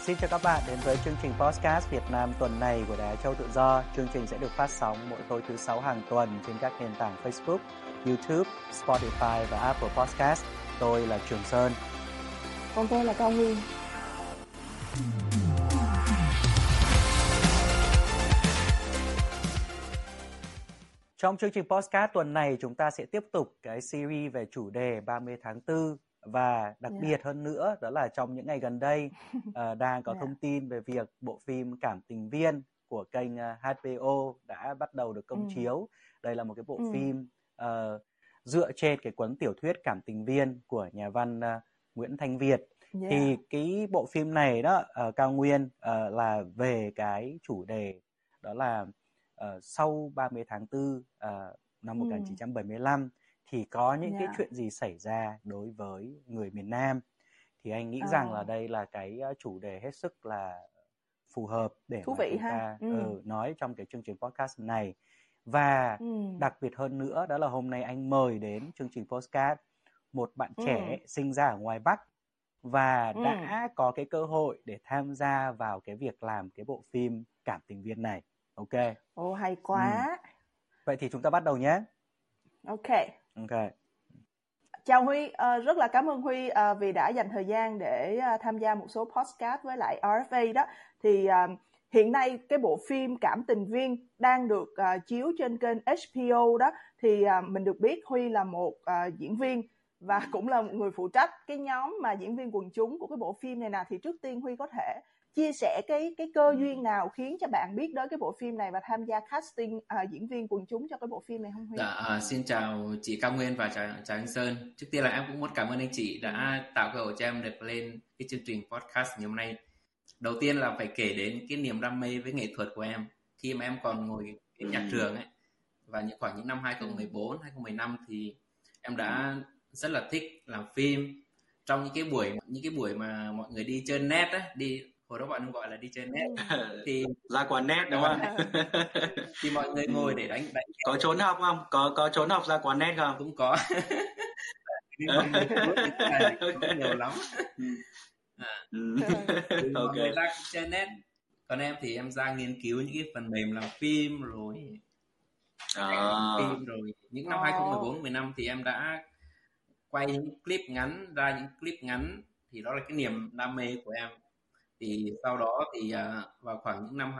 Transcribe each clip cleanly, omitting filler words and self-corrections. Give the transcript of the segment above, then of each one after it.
Xin chào các bạn đến với chương trình podcast Việt Nam tuần này của Đài Á Châu Tự Do. Chương trình sẽ được phát sóng mỗi tối thứ 6 hàng tuần trên các nền tảng Facebook, YouTube, Spotify và Apple Podcast. Tôi là Trường Sơn. Còn tôi là Cao Nguyên. Trong chương trình podcast tuần này, chúng ta sẽ tiếp tục cái series về chủ đề 30 tháng 4. Và đặc biệt hơn nữa, đó là trong những ngày gần đây, đang có thông tin về việc bộ phim Cảm Tình Viên của kênh HBO đã bắt đầu được công chiếu. Đây là một cái bộ phim dựa trên cái cuốn tiểu thuyết Cảm Tình Viên của nhà văn Nguyễn Thanh Việt. Thì cái bộ phim này đó, Cao Nguyên, là về cái chủ đề đó là sau 30 tháng 4 năm 1975 thì có những cái chuyện gì xảy ra đối với người miền Nam. Thì anh nghĩ rằng là đây là cái chủ đề hết sức là phù hợp để mà chúng ta nói trong cái chương trình podcast này. Và đặc biệt hơn nữa, đó là hôm nay anh mời đến chương trình podcast một bạn trẻ sinh ra ở ngoài Bắc và đã có cái cơ hội để tham gia vào cái việc làm cái bộ phim Cảm Tình Viên này. Ok. Ồ, hay quá. Vậy thì chúng ta bắt đầu nhé. Ok. Ok. Chào Huy, rất là cảm ơn Huy vì đã dành thời gian để tham gia một số podcast với lại RFA đó. Thì hiện nay cái bộ phim Cảm Tình Viên đang được chiếu trên kênh HBO đó. Thì mình được biết Huy là một diễn viên và cũng là một người phụ trách cái nhóm mà diễn viên quần chúng của cái bộ phim này nè. Thì trước tiên Huy có thể chia sẻ cái cơ duyên nào khiến cho bạn biết đến cái bộ phim này và tham gia casting diễn viên quần chúng cho cái bộ phim này không Huy? Xin chào chị Cao Nguyên và chào anh Sơn. Trước tiên là em cũng muốn cảm ơn anh chị đã tạo cơ hội cho em được lên cái chương trình podcast ngày hôm nay. Đầu tiên là phải kể đến cái niềm đam mê với nghệ thuật của em khi mà em còn ngồi ở nhà trường ấy, và khoảng những năm 2014, 2015 thì em đã rất là thích làm phim. Trong những cái buổi mà mọi người đi chơi net á, hồi đó bọn em gọi là đi chơi net thì ra quán net đúng không? Thì mọi người ngồi để đánh. Có trốn học không? Có trốn học ra quán net không? Cũng có. Cũng nhiều lắm. Mọi người ra chơi net. Còn em thì em ra nghiên cứu những cái phần mềm làm phim rồi. Phim rồi. Những năm 2014, 15 thì em đã quay những clip ngắn, thì đó là cái niềm đam mê của em. Thì sau đó thì vào khoảng những năm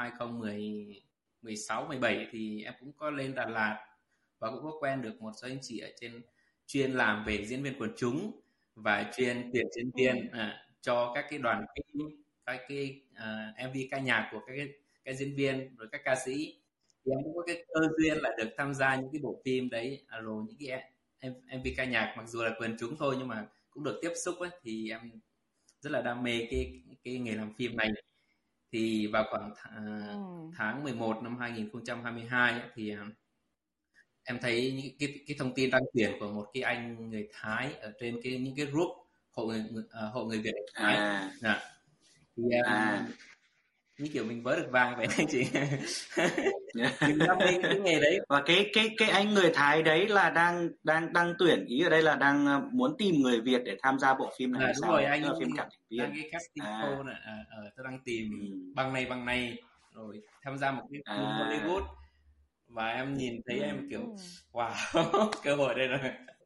2016, 17 thì em cũng có lên Đà Lạt và cũng có quen được một số anh chị ở trên chuyên làm về diễn viên quần chúng và chuyên tuyển diễn viên cho các cái đoàn phim, các cái MV ca nhạc của các diễn viên rồi các ca sĩ. Thì em cũng có cái cơ duyên là được tham gia những cái bộ phim đấy, rồi những cái MV ca nhạc mặc dù là quần chúng thôi nhưng mà cũng được tiếp xúc ấy, thì em rất là đam mê cái nghề làm phim này. Thì vào khoảng tháng 11 năm 2022 ấy, thì em thấy những cái thông tin đăng tuyển của một cái anh người Thái ở trên những cái group hộ người Việt ở Thái. Thì như kiểu mình vớ được vàng vậy anh chị. Mình đam mê cái nghề đấy. Và cái anh người Thái đấy là đang tuyển, ý ở đây là đang muốn tìm người Việt để tham gia bộ phim này. Đúng rồi, anh phim Cảm Tình Viên. Đang cái casting call này, tôi đang tìm bằng này rồi tham gia một cái phim Hollywood, và em nhìn thấy em kiểu wow, cơ hội đây rồi.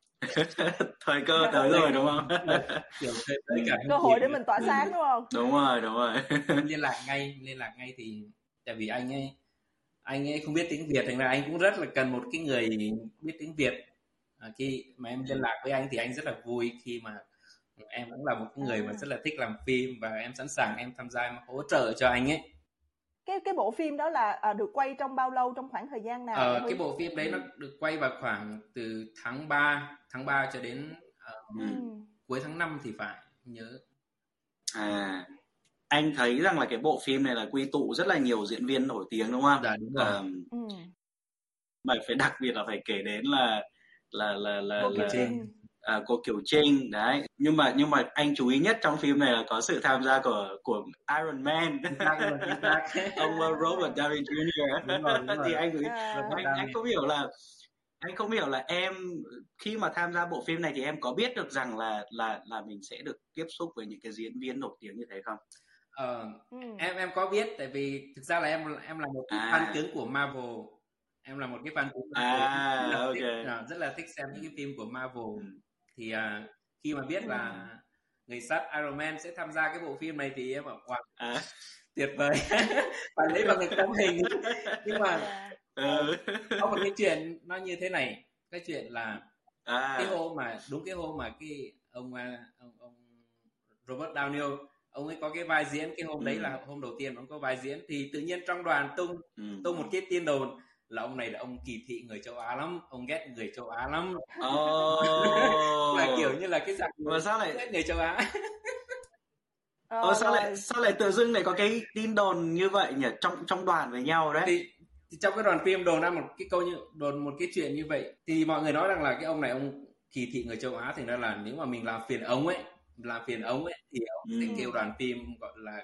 Thời cơ tới rồi đúng không? Kiểu cơ hội để mình tỏa sáng đúng không? Đúng rồi. Em liên lạc ngay thì tại vì anh ấy không biết tiếng Việt, thành ra anh cũng rất là cần một cái người biết tiếng Việt. Khi mà em liên lạc với anh thì anh rất là vui khi mà em cũng là một cái người mà rất là thích làm phim và em sẵn sàng em tham gia, em hỗ trợ cho anh ấy. Cái bộ phim đó là được quay trong bao lâu, trong khoảng thời gian nào? Cái bộ phim đấy nó được quay vào khoảng từ tháng 3 cho đến cuối tháng 5 thì phải nhớ. Anh thấy rằng là cái bộ phim này là quy tụ rất là nhiều diễn viên nổi tiếng đúng không? Dạ đúng rồi. Mà phải đặc biệt là phải kể đến là cô Kiều Trinh đấy. Nhưng mà anh chú ý nhất trong phim này là có sự tham gia của Iron Man. Ông Robert Downey Jr. Đúng rồi. Thì anh không hiểu là em khi mà tham gia bộ phim này thì em có biết được rằng là mình sẽ được tiếp xúc với những cái diễn viên nổi tiếng như thế không? Em có biết, tại vì thực ra là em là một cái fan cứng của Marvel. Em là một cái fan cứng của Marvel. Rất là thích xem những cái phim của Marvel. Thì khi mà biết là người sắt Iron Man sẽ tham gia cái bộ phim này thì em bảo wow, tuyệt vời. Phải lấy bằng được tấm hình. Nhưng mà có một cái chuyện nó như thế này. Cái chuyện là cái hôm mà cái ông Robert Downey, ông ấy có cái vai diễn, cái hôm đấy là hôm đầu tiên ông có vai diễn, thì tự nhiên trong đoàn tung một cái tin đồn là ông này là ông kỳ thị người châu Á lắm, ông ghét người châu Á lắm. Và kiểu như là cái dạng ghét người châu Á. Sao lại tự dưng lại có cái tin đồn như vậy nhỉ, trong đoàn với nhau đấy? Thì trong cái đoàn phim đồn ra một cái chuyện như vậy, thì mọi người nói rằng là cái ông này ông kỳ thị người châu Á, thành ra là nếu mà mình làm phiền ông ấy thì ông sẽ kêu đoàn phim gọi là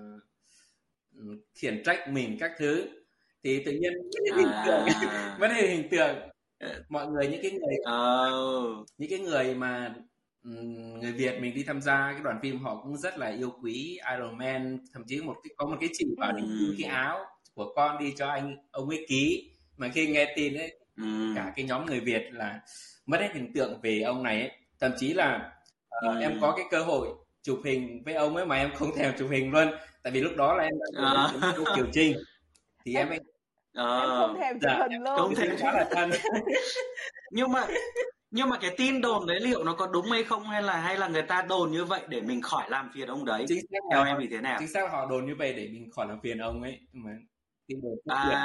khiển trách mình các thứ. Thì tự nhiên vấn đề hình tượng mọi người, những cái người mà người Việt mình đi tham gia cái đoàn phim, họ cũng rất là yêu quý Iron Man. Thậm chí có một cái chị bảo định in cái áo của con đi cho ông ấy ký, mà khi nghe tin ấy cả cái nhóm người Việt là mất hết hình tượng về ông này ấy. Thậm chí là em có cái cơ hội chụp hình với ông ấy mà em không thèm chụp hình luôn, tại vì lúc đó là em đã chụp Kiều Trinh thì em không thèm chụp hình luôn, không thèm quá là thân. nhưng mà cái tin đồn đấy liệu nó có đúng hay không, hay là người ta đồn như vậy để mình khỏi làm phiền ông đấy? Theo em thì thế nào? Chính xác là họ đồn như vậy để mình khỏi làm phiền ông ấy, mà tin đồn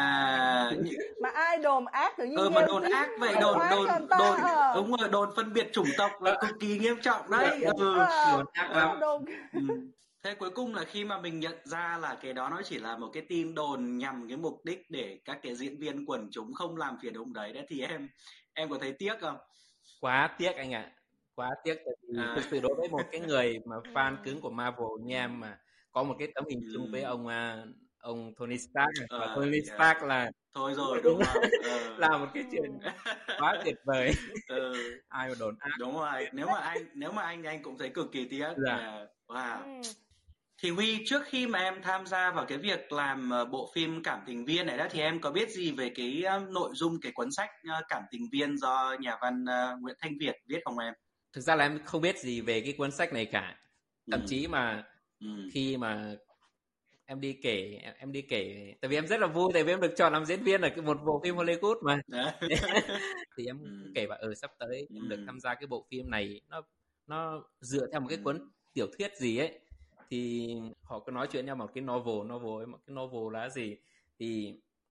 mà ai đồn ác tự nhiên mà đồn ác vậy, đồn đúng rồi, đồn phân biệt chủng tộc là cực kỳ nghiêm trọng đấy. Đồn ác lắm. Thế cuối cùng là khi mà mình nhận ra là cái đó nó chỉ là một cái tin đồn nhằm cái mục đích để các cái diễn viên quần chúng không làm phiền ông đấy, thì em có thấy tiếc không? Quá tiếc anh ạ, quá tiếc. Tại vì thực sự đối với một cái người mà fan cứng của Marvel như em, mà có một cái tấm hình chung với ông Tony Stark, và Tony Stark là thôi rồi đúng không? là một cái chuyện quá tuyệt vời. Ai mà đồn ác. Đúng rồi, nếu mà anh cũng thấy cực kỳ tiếc. Wow. Thì Huy, trước khi mà em tham gia vào cái việc làm bộ phim Cảm Tình Viên này đó, thì em có biết gì về cái nội dung cái cuốn sách Cảm Tình Viên do nhà văn Nguyễn Thanh Việt viết không em? Thực ra là em không biết gì về cái cuốn sách này cả. Thậm chí mà khi mà em đi kể, tại vì em rất là vui, tại vì em được chọn làm diễn viên ở một bộ phim Hollywood mà. Thì em kể bảo sắp tới em được tham gia cái bộ phim này, nó dựa theo một cái cuốn tiểu thuyết gì ấy. Thì họ có nói chuyện nhau một cái novel ấy, một cái novel là gì. Thì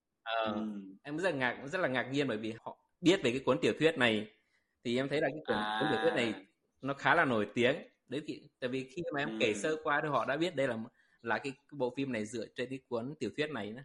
em rất là ngạc nhiên, bởi vì họ biết về cái cuốn tiểu thuyết này. Thì em thấy là cái cuốn tiểu thuyết này nó khá là nổi tiếng đấy, tại vì khi mà em kể sơ qua thì họ đã biết đây là cái bộ phim này dựa trên cái cuốn tiểu thuyết này nữa.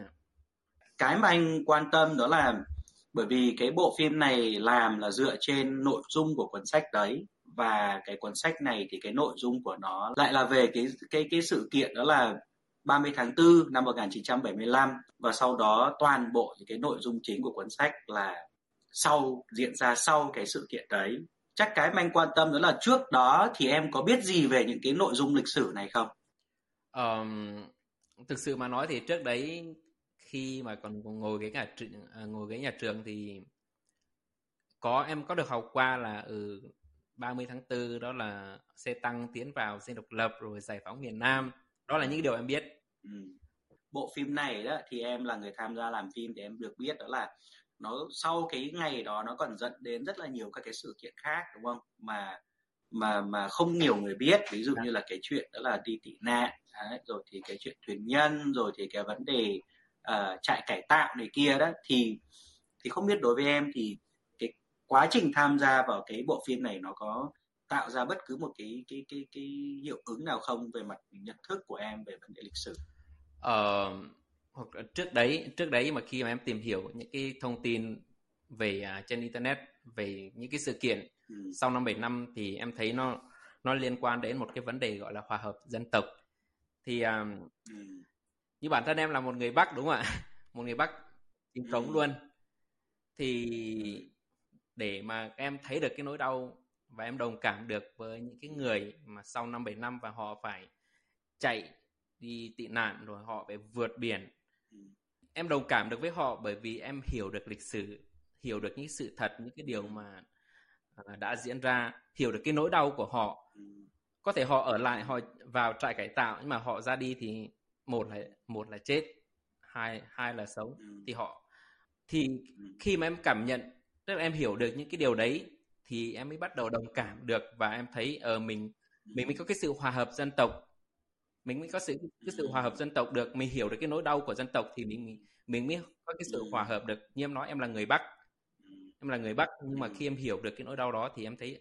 Cái mà anh quan tâm đó là bởi vì cái bộ phim này làm là dựa trên nội dung của cuốn sách đấy, và cái cuốn sách này thì cái nội dung của nó lại là về cái sự kiện đó là 30 tháng 4 năm 1975, và sau đó toàn bộ những cái nội dung chính của cuốn sách là diễn ra sau cái sự kiện đấy. Chắc cái mà anh quan tâm đó là trước đó thì em có biết gì về những cái nội dung lịch sử này không? Thực sự mà nói thì trước đấy khi mà còn ngồi ghế nhà trường thì em có được học qua là 30 tháng 4 đó là xe tăng tiến vào dinh độc lập rồi giải phóng miền Nam. Đó là những điều em biết. Bộ phim này đó thì em là người tham gia làm phim thì em được biết đó là nó sau cái ngày đó nó còn dẫn đến rất là nhiều các cái sự kiện khác, đúng không? Mà không nhiều người biết, ví dụ như là cái chuyện đó là đi tị nạn, rồi thì cái chuyện thuyền nhân, rồi thì cái vấn đề trại cải tạo này kia đó, thì không biết đối với em thì cái quá trình tham gia vào cái bộ phim này nó có tạo ra bất cứ một cái hiệu ứng nào không về mặt nhận thức của em về vấn đề lịch sử? Hoặc trước đấy mà khi mà em tìm hiểu những cái thông tin về trên internet về những cái sự kiện sau năm 75 thì em thấy nó liên quan đến một cái vấn đề gọi là hòa hợp dân tộc. Thì như bản thân em là một người Bắc, đúng không ạ? Một người Bắc chính thống luôn. Thì để mà em thấy được cái nỗi đau và em đồng cảm được với những cái người mà sau năm 75 và họ phải chạy đi tị nạn rồi họ phải vượt biển. Em đồng cảm được với họ bởi vì em hiểu được lịch sử, hiểu được những sự thật, những cái điều mà đã diễn ra, hiểu được cái nỗi đau của họ. Có thể họ ở lại, họ vào trại cải tạo, nhưng mà họ ra đi thì một là chết, hai là sống. Thì khi mà em cảm nhận, tức là em hiểu được những cái điều đấy, thì em mới bắt đầu đồng cảm được, và em thấy mình mới có cái sự hòa hợp dân tộc, mình mới có cái sự hòa hợp dân tộc được, mình hiểu được cái nỗi đau của dân tộc thì mình mới có cái sự hòa hợp được. Như em nói, em là người Bắc, nhưng mà khi em hiểu được cái nỗi đau đó thì em thấy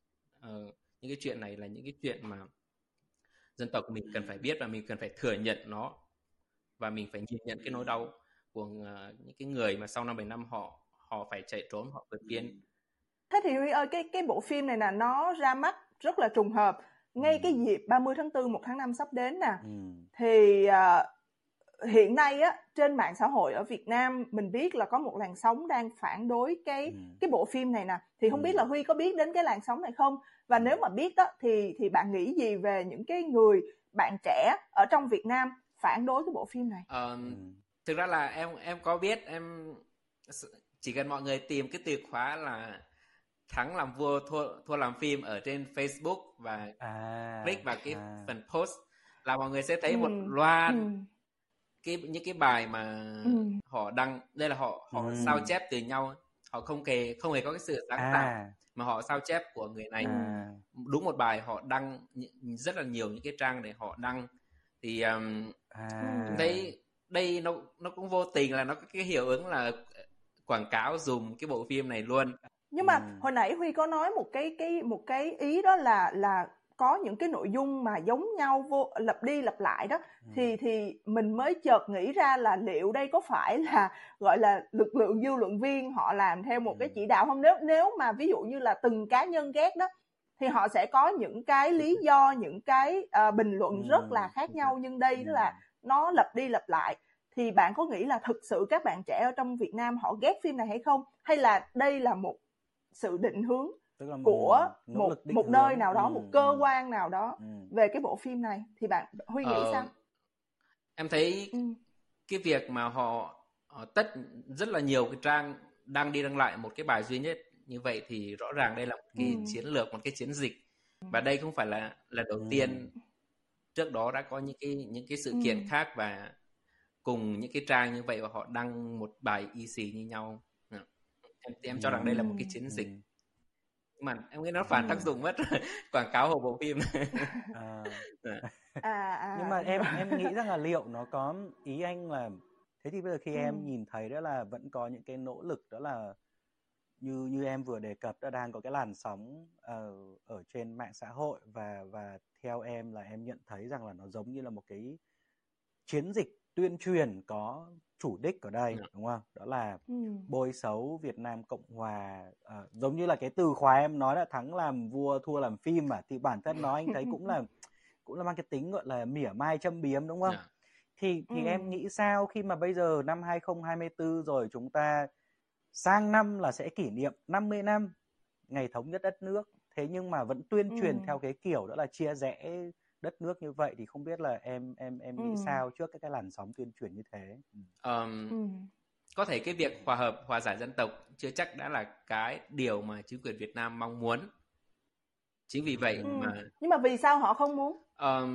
những cái chuyện này là những cái chuyện mà dân tộc mình cần phải biết, và mình cần phải thừa nhận nó, và mình phải nhìn nhận cái nỗi đau của những cái người mà sau năm 7 năm họ phải chạy trốn, họ vượt biên. Thế thì Huy ơi, cái bộ phim này là nó ra mắt rất là trùng hợp ngay cái dịp 30 tháng 4, 1 tháng 5 sắp đến nè. Thì hiện nay á, trên mạng xã hội ở Việt Nam mình biết là có một làn sóng đang phản đối cái bộ phim này nè. Thì không biết là Huy có biết đến cái làn sóng này không? Và nếu mà biết đó thì bạn nghĩ gì về những cái người bạn trẻ ở trong Việt Nam phản đối cái bộ phim này? Thực ra là em có biết, em chỉ cần mọi người tìm cái từ khóa là thắng làm vua, thua làm phim ở trên Facebook và click vào cái phần post là mọi người sẽ thấy một loạt những cái bài mà họ đăng. Đây là họ sao chép từ nhau, họ không hề có cái sự sáng tạo, mà họ sao chép của người này. Đúng một bài họ đăng rất là nhiều những cái trang để họ đăng. Thì em thấy đây nó cũng vô tình là nó có cái hiệu ứng là quảng cáo dùm cái bộ phim này luôn. Nhưng mà hồi nãy Huy có nói một cái ý đó là có những cái nội dung mà giống nhau lặp đi lặp lại đó, thì mình mới chợt nghĩ ra là liệu đây có phải là gọi là lực lượng dư luận viên họ làm theo một cái chỉ đạo không? Nếu mà ví dụ như là từng cá nhân ghét đó thì họ sẽ có những cái lý do, những cái bình luận rất là khác nhau, nhưng đây đó là nó lặp đi lặp lại. Thì bạn có nghĩ là thực sự các bạn trẻ ở trong Việt Nam họ ghét phim này hay không? Hay là đây là một sự định hướng của một nơi nào đó, một cơ quan nào đó về cái bộ phim này? Thì bạn Huy nghĩ sao? Em thấy cái việc mà họ rất là nhiều cái trang đăng đi đăng lại một cái bài duy nhất như vậy thì rõ ràng đây là một cái chiến lược, một cái chiến dịch, và đây không phải là lần đầu tiên. Trước đó đã có những cái sự kiện khác và cùng những cái trang như vậy, và họ đăng một bài y xì như nhau. Em cho rằng đây là một cái chiến dịch, mà em nghĩ nó phản tác dụng mất quảng cáo hộ bộ phim. Nhưng mà em nghĩ rằng là liệu nó có ý anh là thế, thì bây giờ khi em nhìn thấy đó là vẫn có những cái nỗ lực, đó là như em vừa đề cập, đã đang có cái làn sóng ở trên mạng xã hội, và theo em là em nhận thấy rằng là nó giống như là một cái chiến dịch tuyên truyền có chủ đích ở đây, đúng không? Đó là bôi xấu Việt Nam Cộng Hòa, giống như là cái từ khóa em nói là thắng làm vua thua làm phim mà, thì bản thân nó anh thấy cũng là mang cái tính gọi là mỉa mai châm biếm, đúng không? Thì em nghĩ sao khi mà bây giờ năm 2024 rồi, chúng ta sang năm là sẽ kỷ niệm 50 năm ngày thống nhất đất nước, thế nhưng mà vẫn tuyên truyền theo cái kiểu đó là chia rẽ đất nước như vậy, thì không biết là em nghĩ sao trước cái làn sóng tuyên truyền như thế? Có thể cái việc hòa giải dân tộc chưa chắc đã là cái điều mà chính quyền Việt Nam mong muốn. Chính vì vậy mà... Nhưng mà vì sao họ không muốn?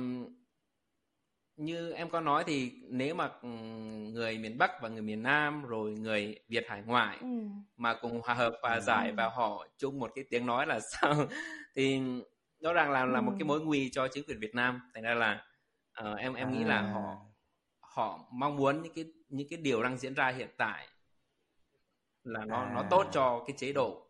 Như em có nói thì nếu mà người miền Bắc và người miền Nam rồi người Việt hải ngoại mà cùng hòa hợp hòa giải và họ chung một cái tiếng nói là sao, thì rõ ràng là một cái mối nguy cho chính quyền Việt Nam. Thành ra là em nghĩ là họ mong muốn những cái điều đang diễn ra hiện tại là nó tốt cho cái chế độ.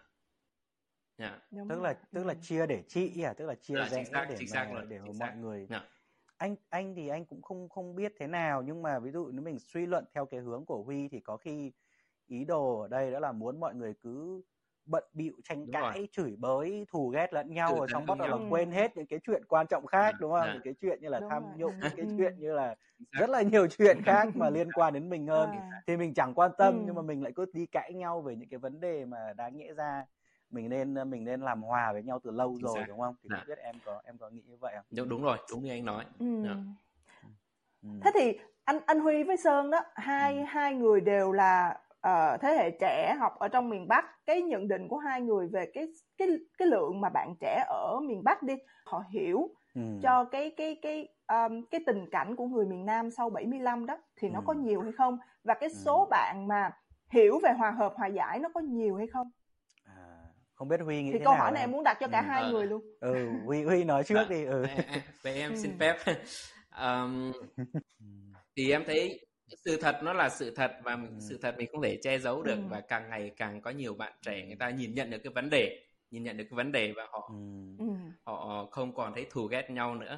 Tức là chia để trị tức là chia rẽ để mọi người. Anh thì anh cũng không biết thế nào, nhưng mà ví dụ nếu mình suy luận theo cái hướng của Huy thì có khi ý đồ ở đây đó là muốn mọi người cứ bận bịu tranh cãi, chửi bới, thù ghét lẫn nhau, rồi xong bắt đầu là quên hết những cái chuyện quan trọng khác, đúng không? Những cái chuyện như là tham nhũng, những cái chuyện như là rất là nhiều chuyện khác mà liên quan đến mình hơn, thì mình chẳng quan tâm, nhưng mà mình lại cứ đi cãi nhau về những cái vấn đề mà đáng nhẽ ra mình nên làm hòa với nhau từ lâu rồi, đúng không? Thì không biết em có nghĩ như vậy không? Đúng rồi, đúng như anh nói. Thế thì anh Huy với Sơn đó, hai người đều là thế hệ trẻ học ở trong miền Bắc. Cái nhận định của hai người về cái lượng mà bạn trẻ ở miền Bắc đi, họ hiểu cho cái tình cảnh của người miền Nam sau 75 đó thì nó có nhiều hay không, và cái số bạn mà hiểu về hòa hợp hòa giải nó có nhiều hay không? Không biết Huy nghĩ thì thế câu nào hỏi này em muốn đặt cho cả hai người luôn. Huy nói trước đi. Vậy em xin phép. Thì em thấy sự thật nó là sự thật, và sự thật mình không thể che giấu được, và càng ngày càng có nhiều bạn trẻ người ta nhìn nhận được cái vấn đề, và họ không còn thấy thù ghét nhau nữa.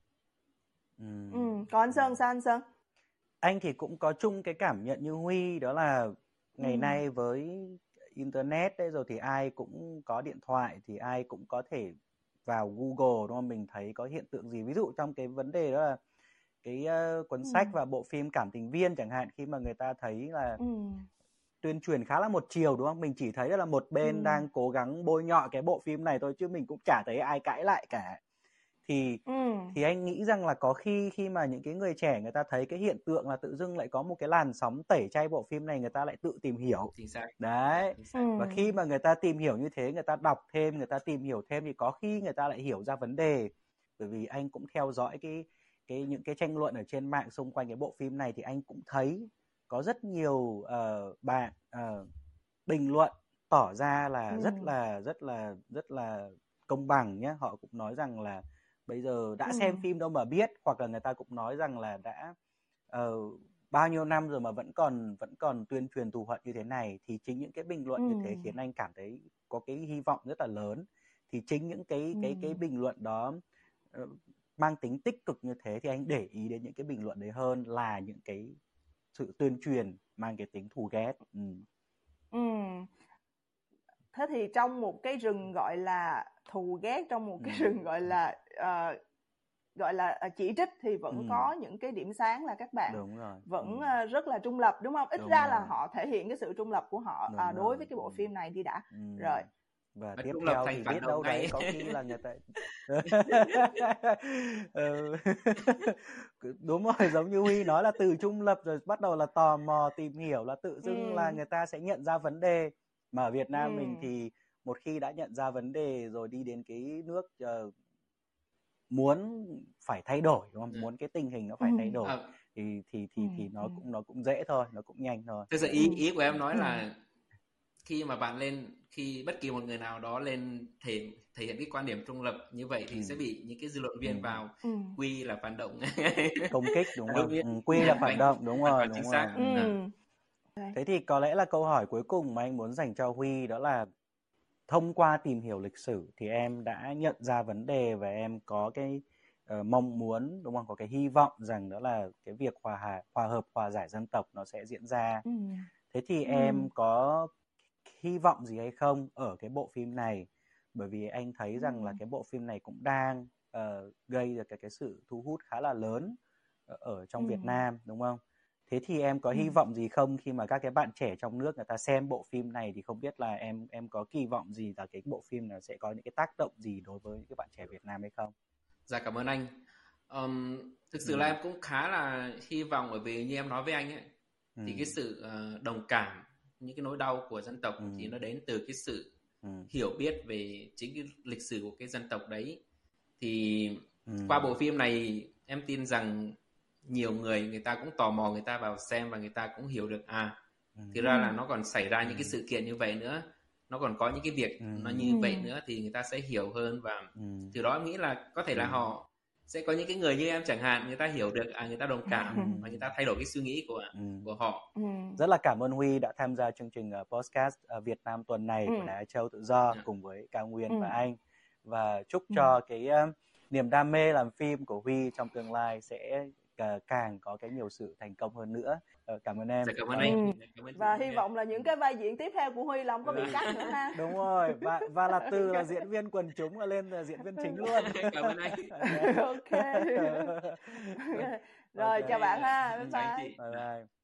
Còn anh Sơn sao anh Sơn? Anh thì cũng có chung cái cảm nhận như Huy, đó là ngày nay với internet đấy rồi thì ai cũng có điện thoại, thì ai cũng có thể vào Google, đúng không? Mình thấy có hiện tượng gì, ví dụ trong cái vấn đề đó là cái cuốn sách và bộ phim Cảm Tình Viên chẳng hạn, khi mà người ta thấy là tuyên truyền khá là một chiều, đúng không? Mình chỉ thấy là một bên đang cố gắng bôi nhọ cái bộ phim này thôi, chứ mình cũng chả thấy ai cãi lại cả. Thì anh nghĩ rằng là có khi mà những cái người trẻ người ta thấy cái hiện tượng là tự dưng lại có một cái làn sóng tẩy chay bộ phim này, người ta lại tự tìm hiểu. Đấy. Và khi mà người ta tìm hiểu như thế, người ta đọc thêm, người ta tìm hiểu thêm, thì có khi người ta lại hiểu ra vấn đề. Bởi vì anh cũng theo dõi những cái tranh luận ở trên mạng xung quanh cái bộ phim này, thì anh cũng thấy có rất nhiều bạn bình luận tỏ ra là rất là công bằng nhé. Họ cũng nói rằng là bây giờ đã xem phim đâu mà biết, hoặc là người ta cũng nói rằng là đã bao nhiêu năm rồi mà vẫn còn tuyên truyền thù hận như thế này. Thì chính những cái bình luận như thế khiến anh cảm thấy có cái hy vọng rất là lớn. Thì chính những cái bình luận đó mang tính tích cực như thế, thì anh để ý đến những cái bình luận đấy hơn là những cái sự tuyên truyền mang cái tính thù ghét. Thế thì trong một cái rừng gọi là thù ghét, trong một cái rừng gọi là chỉ trích, thì vẫn có những cái điểm sáng là các bạn vẫn rất là trung lập, đúng không? Ít ra là họ thể hiện cái sự trung lập của họ đối với cái bộ phim này đi đã. Rồi. Và tiếp theo thì biết đâu đấy có khi là người ta đúng rồi, giống như Huy nói là từ trung lập rồi bắt đầu là tò mò tìm hiểu, là tự dưng là người ta sẽ nhận ra vấn đề. Mà ở Việt Nam mình thì một khi đã nhận ra vấn đề rồi, đi đến cái nước muốn phải thay đổi, đúng không? Muốn cái tình hình nó phải thay đổi thì nó cũng dễ thôi, nó cũng nhanh thôi. Thực sự ý của em nói là khi mà bạn khi bất kỳ một người nào đó lên thể hiện cái quan điểm trung lập như vậy thì sẽ bị những cái dư luận viên vào quy là phản động, công kích, đúng không? Quy là phản động, đúng rồi, chính xác. Thế thì có lẽ là câu hỏi cuối cùng mà anh muốn dành cho Huy, đó là thông qua tìm hiểu lịch sử thì em đã nhận ra vấn đề, và em có cái mong muốn, đúng không? Có cái hy vọng rằng đó là cái việc hòa hợp, hòa giải dân tộc nó sẽ diễn ra. Thế thì em có hy vọng gì hay không ở cái bộ phim này? Bởi vì anh thấy rằng là cái bộ phim này cũng đang gây ra cái sự thu hút khá là lớn ở trong Việt Nam, đúng không? Thế thì em có hy vọng gì không khi mà các cái bạn trẻ trong nước người ta xem bộ phim này? Thì không biết là em có kỳ vọng gì là cái bộ phim này sẽ có những cái tác động gì đối với những cái bạn trẻ Việt Nam hay không? Dạ, cảm ơn anh. Thực sự là em cũng khá là hy vọng, bởi vì như em nói với anh ấy, thì cái sự đồng cảm, những cái nỗi đau của dân tộc thì nó đến từ cái sự hiểu biết về chính cái lịch sử của cái dân tộc đấy. Thì qua bộ phim này em tin rằng nhiều người ta cũng tò mò, người ta vào xem và người ta cũng hiểu được thì ra là nó còn xảy ra những cái sự kiện như vậy nữa, nó còn có những cái việc nó như vậy nữa, thì người ta sẽ hiểu hơn. Và từ đó em nghĩ là có thể là họ sẽ có những cái người như em chẳng hạn, người ta hiểu được, người ta đồng cảm và người ta thay đổi cái suy nghĩ của họ. Rất là cảm ơn Huy đã tham gia chương trình podcast Việt Nam tuần này của Đài Á Châu Tự Do cùng với Cao Nguyên và anh. Và chúc cho cái niềm đam mê làm phim của Huy trong tương lai sẽ càng có cái nhiều sự thành công hơn nữa. Cảm ơn em. Cảm ơn anh. Và hy vọng là những cái vai diễn tiếp theo của Huy là không có bị cắt nữa ha. Đúng rồi, và là từ là diễn viên quần chúng là lên là diễn viên chính luôn. Cảm ơn anh. Ok. Rồi, chào bạn ha. Bye bye. Bye bye.